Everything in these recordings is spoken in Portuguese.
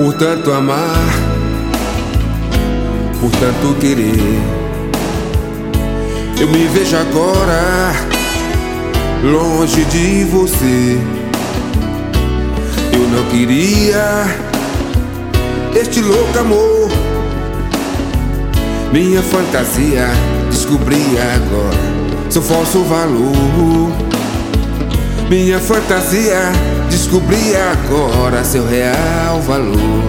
Por tanto amar, por tanto querer, eu me vejo agora longe de você. Eu não queria este louco amor. Minha fantasia descobri agora seu falso valor. Minha fantasia descobri agora seu real valor.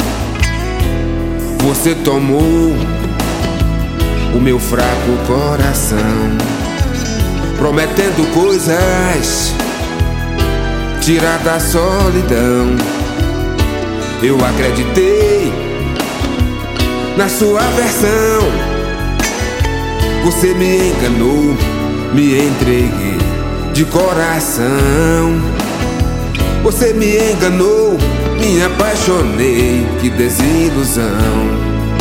Você tomou o meu fraco coração, prometendo coisas, tirar da solidão. Eu acreditei na sua versão. Você me enganou, me entreguei de coração. Você me enganou, me apaixonei, que desilusão.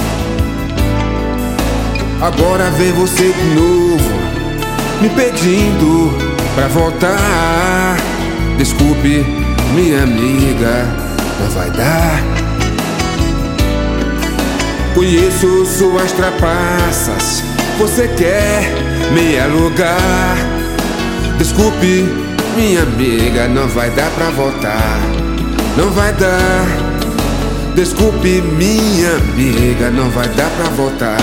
Agora vem você de novo, me pedindo pra voltar. Desculpe, minha amiga, não vai dar. Conheço suas trapaças, você quer me alugar. Desculpe, minha amiga, não vai dar pra voltar. Não vai dar. Desculpe, minha amiga, não vai dar pra voltar.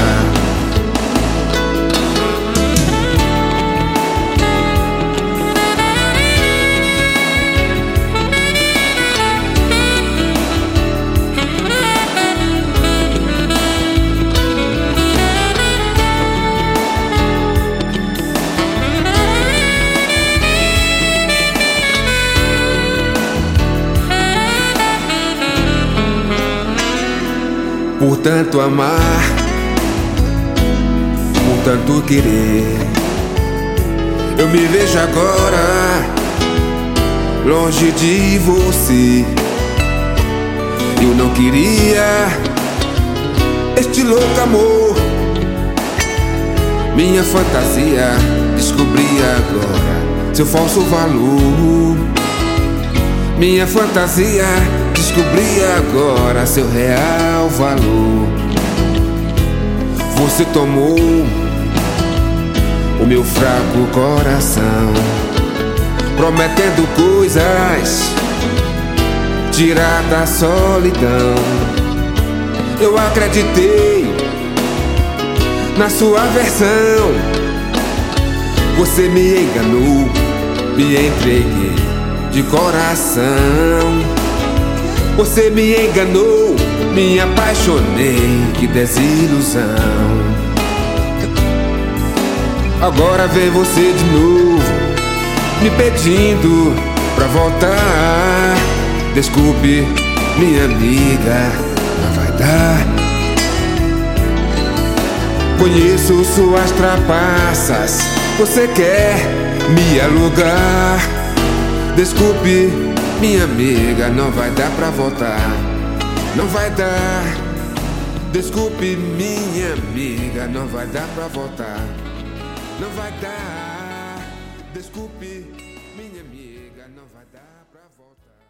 Por tanto amar, por tanto querer, eu me vejo agora longe de você. Eu não queria este louco amor. Minha fantasia descobri agora seu falso valor. Minha fantasia descobri agora seu real valor. Você tomou o meu fraco coração, prometendo coisas, tirar da solidão. Eu acreditei na sua versão. Você me enganou, me entreguei de coração. Você me enganou, me apaixonei, que desilusão. Agora vem você de novo, me pedindo pra voltar. Desculpe, minha amiga, não vai dar. Conheço suas trapaças, você quer me alugar. Desculpe, minha amiga, não vai dar pra voltar. Não vai dar. Desculpe, minha amiga, não vai dar pra voltar. Não vai dar. Desculpe, minha amiga, não vai dar pra voltar.